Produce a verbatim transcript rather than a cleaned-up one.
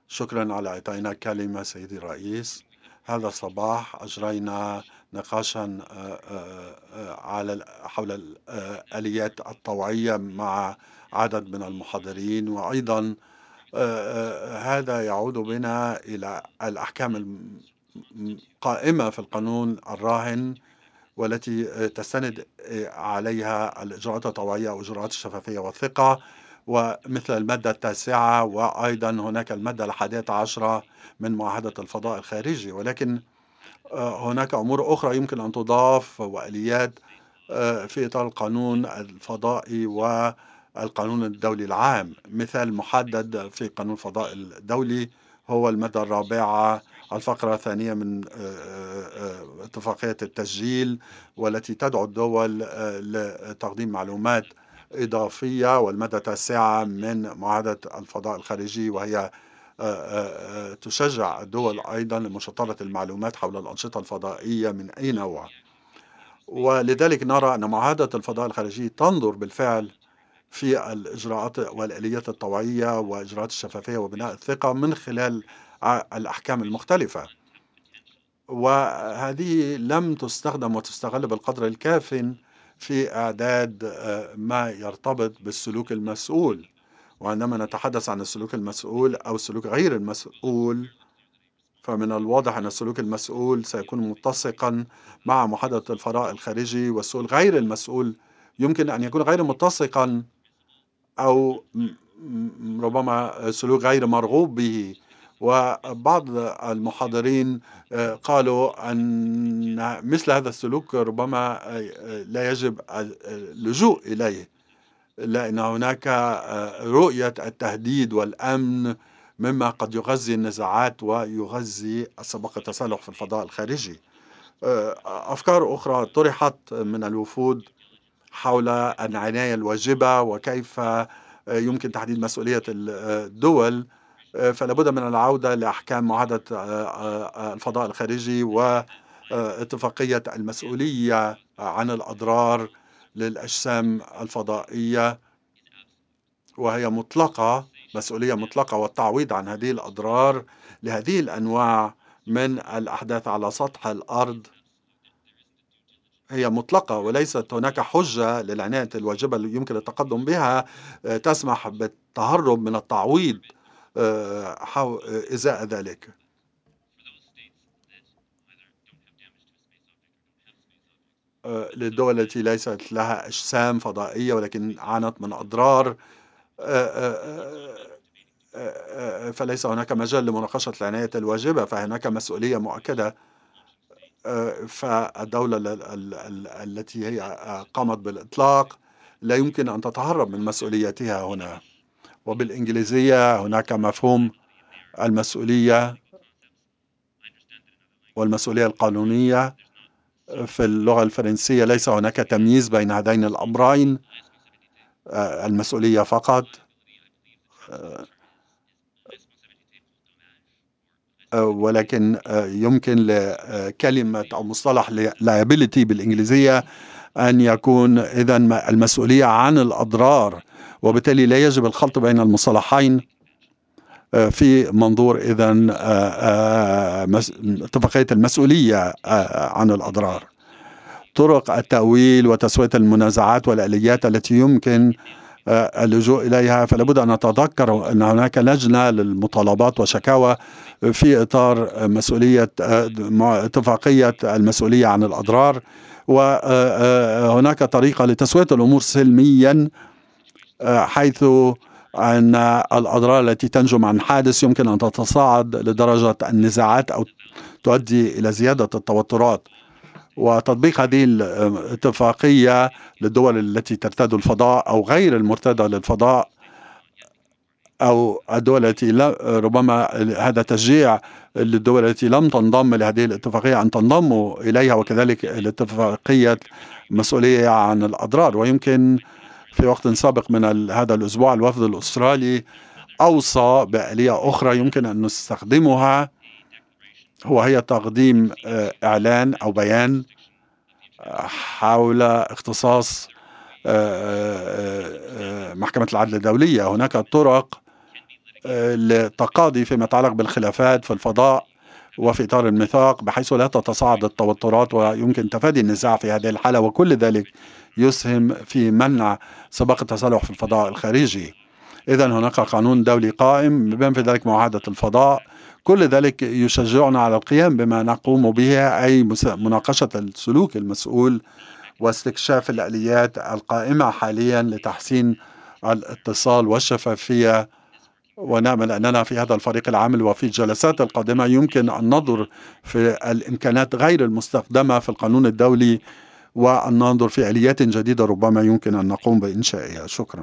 شكرا على إعطائنا كلمة سيدي الرئيس. هذا الصباح أجرينا نقاشا آه، آه، آه، على حول الآليات الطوعية مع عدد من المحاضرين، وأيضا آه، آه، هذا يعود بنا إلى الأحكام القائمة في القانون الراهن، والتي تستند عليها الإجراءات الطوعية أو إجراءات الشفافية والثقة، ومثل المادة التاسعة، وأيضا هناك المادة الحادية عشرة من معاهدة الفضاء الخارجي. ولكن آه، هناك أمور أخرى يمكن أن تضاف وآليات آه، في إطار القانون الفضائي والقانون الدولي العام. مثال محدد في قانون الفضاء الدولي هو المادة الرابعة الفقرة الثانية من آه، آه، آه، اتفاقية التسجيل، والتي تدعو الدول آه، لتقديم معلومات إضافية، والمادة التاسعة من معاهدة الفضاء الخارجي، وهي آه، آه، آه، تشجع الدول أيضا لمشاطرة المعلومات حول الأنشطة الفضائية من أي نوع. ولذلك نرى أن معاهدة الفضاء الخارجي تنظر بالفعل في الإجراءات والآليات الطوعية وإجراءات الشفافية وبناء الثقة من خلال ع- الأحكام المختلفة، وهذه لم تستخدم وتستغل بالقدر الكاف في إعداد آه، ما يرتبط بالسلوك المسؤول. وعندما نتحدث عن السلوك المسؤول أو السلوك غير المسؤول، فمن الواضح أن السلوك المسؤول سيكون متسقا مع معاهدة الفضاء الخارجي، والسلوك غير المسؤول يمكن أن يكون غير متسقا أو م- م- ربما سلوك غير مرغوب به. وبعض المحاضرين آه، قالوا أن مثل هذا السلوك ربما آه، لا يجب اللجوء إليه، لأن هناك آه، رؤية التهديد والأمن مما قد يغذي النزاعات ويغذي السباق التسلح في الفضاء الخارجي. آه، أفكار أخرى طرحت من الوفود حول العناية الواجبة وكيف آه، يمكن تحديد مسؤولية الدول. آه، فلا بد من العودة لأحكام معاهدة آه، آه، الفضاء الخارجي واتفاقية المسؤولية عن الأضرار للأجسام الفضائية، وهي مطلقة، مسؤولية مطلقة، والتعويض عن هذه الأضرار لهذه الأنواع من الأحداث على سطح الأرض هي مطلقة، وليست هناك حجة للعناية الواجبة اللي يمكن التقدم بها آه، تسمح بالتهرب من التعويض آه، حو- آه، إزاء ذلك. آه، للدول التي ليست لها أجسام فضائية ولكن عانت من أضرار، آه، آه، آه، آه، فليس هناك مجال لمناقشة العناية الواجبة، فهناك مسؤولية مؤكدة. آه، فالدولة ال- ال- ال- التي هي آه، قامت بالإطلاق لا يمكن أن تتهرب من مسؤولياتها هنا. وبالإنجليزية هناك مفهوم المسؤولية والمسؤولية القانونية. في اللغة الفرنسية ليس هناك تمييز بين هذين الأمرين، آه، المسؤولية فقط. آه، آه، ولكن آه، يمكن لكلمة أو مصطلح liability بالإنجليزية أن يكون إذن المسؤولية عن الأضرار، وبالتالي لا يجب الخلط بين المصطلحين آه، في منظور إذن آه، آه، مس- اتفاقية المسؤولية آه، عن الأضرار. طرق التأويل وتسوية المنازعات والآليات التي يمكن آه، اللجوء إليها، فلا بد أن نتذكر أن هناك لجنة للمطالبات وشكاوى في إطار مسؤولية آه، مع- اتفاقية المسؤولية عن الأضرار، وهناك طريقة لتسوية الأمور سلميا، آه، حيث أن الأضرار التي تنجم عن حادث يمكن أن تتصاعد لدرجة النزاعات أو تؤدي إلى زيادة التوترات. وتطبيق هذه الاتفاقية للدول التي ترتاد الفضاء أو غير المرتدة للفضاء، أو الدول التي لا ربما هذا تشجيع للدول التي لم تنضم لهذه الاتفاقية أن تنضموا إليها، وكذلك الاتفاقية مسؤولية عن الأضرار. ويمكن في وقت سابق من ال- هذا الأسبوع الوفد الأسترالي أوصى بآلية أخرى يمكن أن نستخدمها، وهي تقديم آه، إعلان أو بيان حول اختصاص آه، آه، آه، محكمة العدل الدولية. هناك طرق آآ للتقاضي فيما يتعلق بالخلافات في الفضاء وفي إطار الميثاق، بحيث لا تتصاعد التوترات ويمكن تفادي النزاع في هذه الحالة، وكل ذلك يسهم في منع سباق التسلح في الفضاء الخارجي. إذًا هناك قانون دولي قائم بما في ذلك معاهدة الفضاء، كل ذلك يشجعنا على القيام بما نقوم به، أي مس مناقشة السلوك المسؤول واستكشاف الآليات القائمة حاليًا لتحسين الاتصال والشفافية، ونأمل أننا في هذا الفريق العامل وفي الجلسات القادمة يمكن أن ننظر في الإمكانات غير المستخدمة في القانون الدولي، وأن ننظر في آليات جديدة ربما يمكن أن نقوم بإنشائها. شكرًا.